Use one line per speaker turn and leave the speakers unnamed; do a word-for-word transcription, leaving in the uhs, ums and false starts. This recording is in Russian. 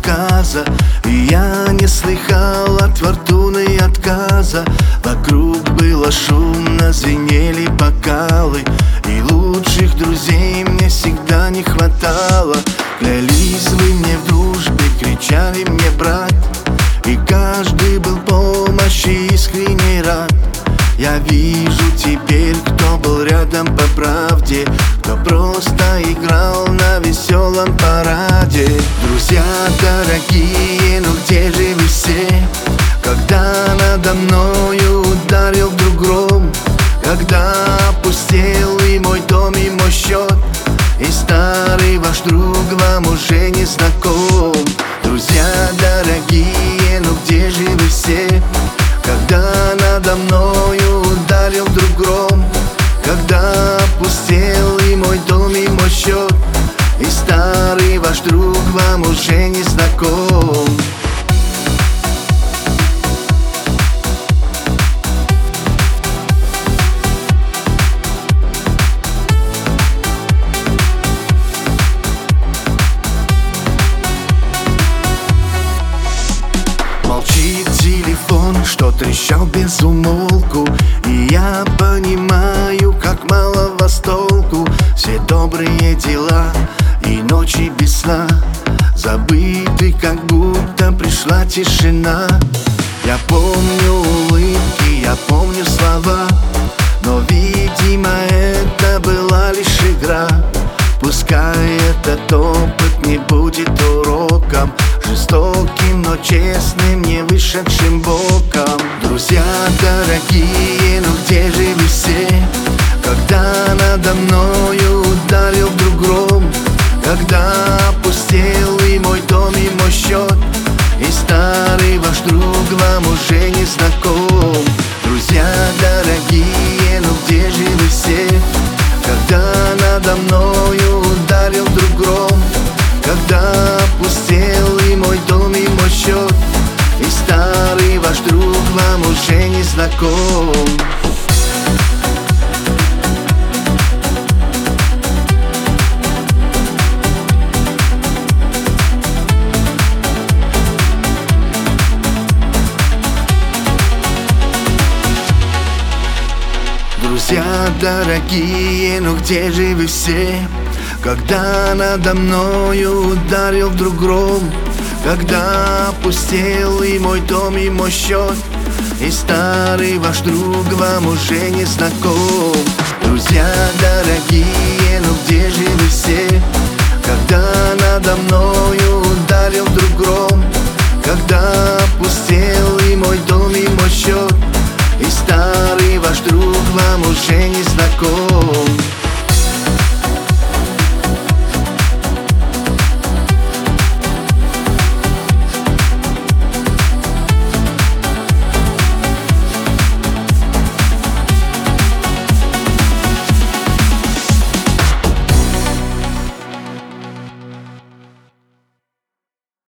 указа, и я не слыхал от фортуны отказа. Вокруг было шумно, звенели бокалы, и лучших друзей мне всегда не хватало. Клялись вы мне в дружбе, кричали мне брат, и каждый был помощи искренне рад. Я вижу теперь, кто был рядом по правде, кто просто играл на веселом параде. Друзья дорогие, ну где же вы все, когда надо мною ударил вдруг гром, когда опустел и мой дом, и мой счет, и старый ваш друг вам уже не знаком. Друзья дорогие, ну где же вы все, когда надо мною ударил вдруг гром, когда опустел и мой дом, и мой счет, и старый ваш друг вам уже не знаком. Молчит телефон, что трещал без умолку, и я понимаю, как мало вас толку. Все добрые дела и ночи без сна забыты, как будто пришла тишина. Я помню улыбки, я помню слова, но, видимо, это была лишь игра. Пускай этот опыт не будет уроком, жестоким, но честным, не вышедшим боком. Друзья дорогие, ну где же вы все, когда надо мною ударил вдруг гром, когда опустел и мой дом, и мой счет, и старый ваш друг вам уже не знаком. Друзья дорогие, ну где же вы все, когда надо мною ударил вдруг гром, когда опустел и мой дом, и мой счет, и старый ваш друг вам уже не знаком. Друзья дорогие, ну где же вы все, когда надо мною ударил вдруг гром, когда опустел и мой дом, и мой счет, и старый ваш друг вам уже не знаком. Друзья дорогие, ну где же вы все, когда надо мною ударил вдруг гром, когда опустел и мой дом, и мой счет, и старый ваш друг вам уже не знаком.